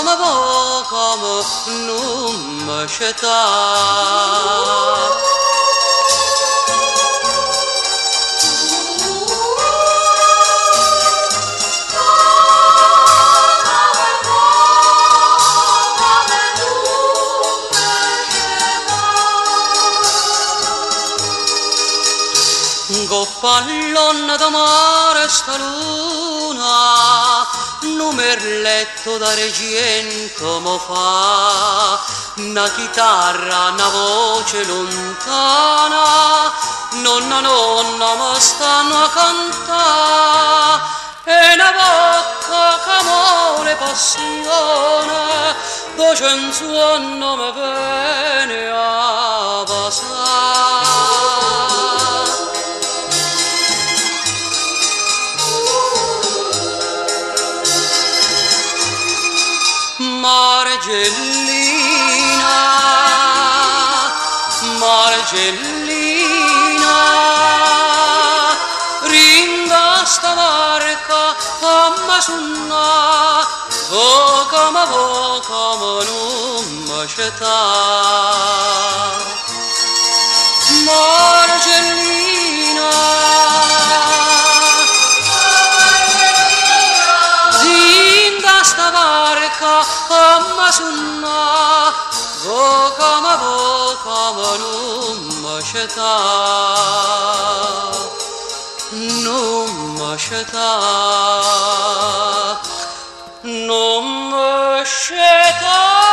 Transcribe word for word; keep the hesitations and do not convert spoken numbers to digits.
come voi, come non mi scetta. Con pallonna da mare sta luna, un merletto da regiento mo fa, una chitarra, una voce lontana, nonna nonna mi stanno a cantare, e una bocca che amore passione, voce in suono mi viene a basare. Margellina, Margellina, rinda sta barca a me sunna, voca ma voca ma non mi scetta. Margellina, rinda sta barca a me sunna, voca ma voca ma non mi scetta, non mi scetta, non mi scetta.